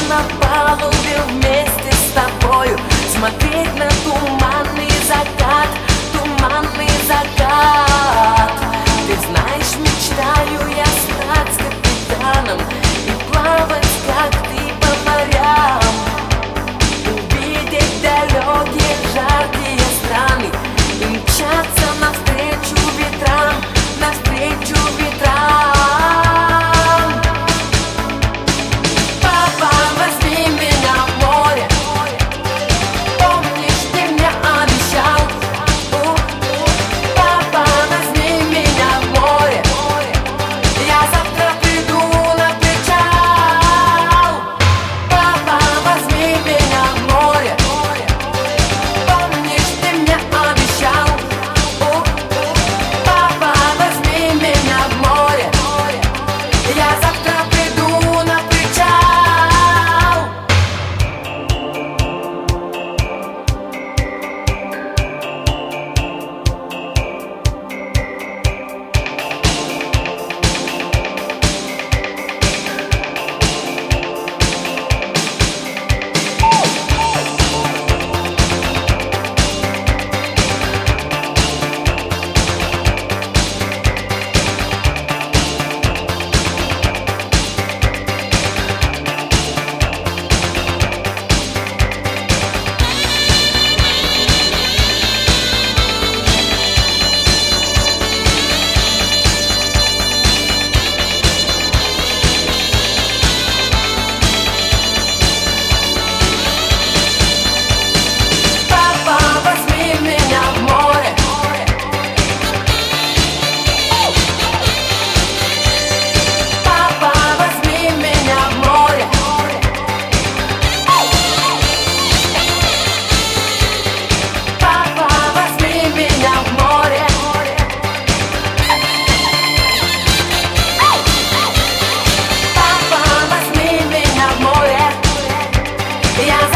на палубе вместе с тобою, смотреть на туманный закат, туманный закат. Ты знаешь, мечтаю я стать капитаном и плавать, как ты, по морям, увидеть далекие жаркие страны и мчаться навстречу ветрам, навстречу ветрам. Папа, возьми меня в море, помнишь, ты мне обещал. Папа, возьми меня в море, я завтра приду на причал. Папа, возьми меня в море, помнишь, ты мне обещал. Папа, возьми меня в море, я завтра приду на причал. Папа, возьми меня в море, папа, возьми меня в море, папа, возьми меня в море, папа, возьми меня в море, я